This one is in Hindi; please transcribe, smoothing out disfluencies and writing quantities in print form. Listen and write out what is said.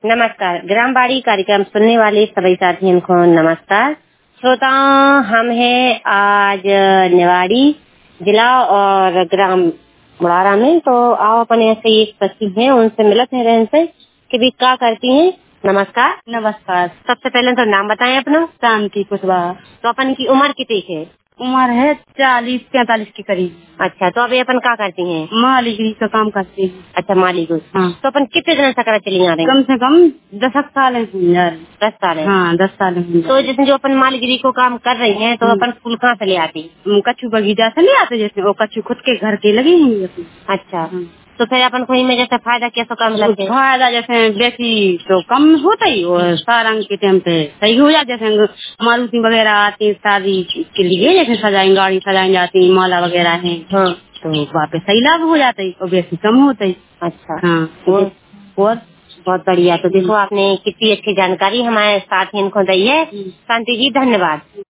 नमस्कार। ग्रामवाणी कार्यक्रम सुनने वाले सभी साथियों को नमस्कार। श्रोताओं, हम हैं आज निवाड़ी जिला और ग्राम मुड़ारा में। तो आओ अपन ऐसे एक बच्ची हैं, उनसे मिलते हैं रहन से कि भी क्या करती हैं। नमस्कार। नमस्कार। सबसे पहले तो नाम बताएं अपना। शांति कुशवाहा। तो अपन की उम्र कितनी है? उम्र है 40-45 के करीब। अच्छा, तो अभी अपन क्या करती हैं? मालिक का काम करती है। अच्छा, मालिक। हाँ। तो अपन कितने दिन से चली आ रहे हैं? कम से कम 10 साल है। 10 साल है। हाँ, 10 साल है। तो जिसमें जो अपन मालगिरी को काम कर रही हैं, तो अपन फूल कहाँ से ले आती? कच्चू बगीचा से ले आते, जैसे वो कच्चू खुद के घर के लगे हैं। अच्छा। तो फिर अपन को इनमें जैसे फायदा कैसे काम लगता है? फायदा जैसे बेसी तो कम होता ही, और सारंग के टाइम पे सही हो जाए। जैसे मारुति वगैरह आती है शादी के लिए, जैसे सजाएंगे, गाड़ी सजाई जाती है, माला वगैरह है। हाँ। तो वहाँ पे सही लाभ हो जाता है और बेसी कम होता है। अच्छा। हाँ। और बहुत बढ़िया। तो देखो, आपने कितनी अच्छी जानकारी हमारे साथ इनको दी है। शांति जी, धन्यवाद।